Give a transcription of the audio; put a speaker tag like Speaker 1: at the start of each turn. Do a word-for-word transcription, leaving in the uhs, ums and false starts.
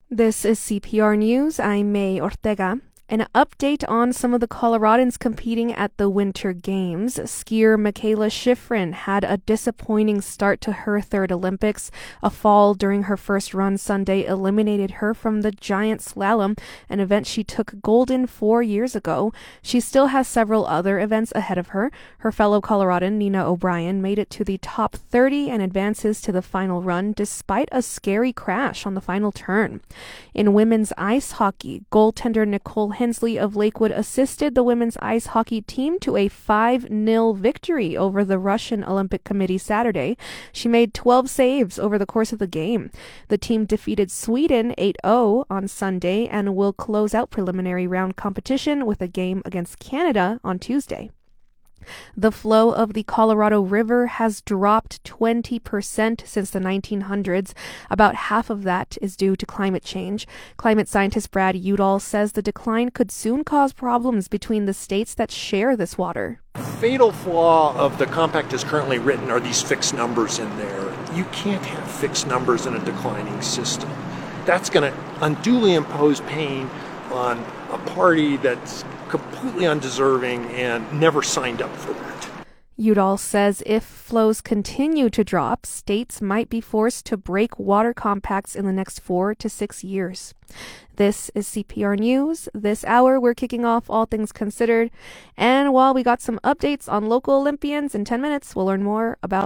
Speaker 1: This is C P R News. I'm May Ortega. An update on some of the Coloradans competing at the Winter Games. Skier Mikaela Shiffrin had a disappointing start to her third Olympics. A fall during her first run Sunday eliminated her from the giant slalom, an event she took gold in four years ago. She still has several other events ahead of her. Her fellow Coloradan, Nina O'Brien, made it to the top thirty and advances to the final run despite a scary crash on the final turn. In women's ice hockey, goaltender Nicole Hensley of Lakewood assisted the women's ice hockey team to a five nil victory over the Russian Olympic Committee Saturday. She made twelve saves over the course of the game. The team defeated Sweden eight zero on Sunday and will close out preliminary round competition with a game against Canada on Tuesday. The flow of the Colorado River has dropped twenty percent since the nineteen hundreds. About half of that is due to climate change. Climate scientist Brad Udall says the decline could soon cause problems between the states that share this water.
Speaker 2: Fatal flaw of the compact as currently written are these fixed numbers in there. You can't have fixed numbers in a declining system. That's going to unduly impose pain on a party that's completely undeserving and never signed up for that.
Speaker 1: Udall says if flows continue to drop, states might be forced to break water compacts in the next four to six years. This is C P R News. This hour, we're kicking off All Things Considered. And while we got some updates on local Olympians in ten minutes, we'll learn more about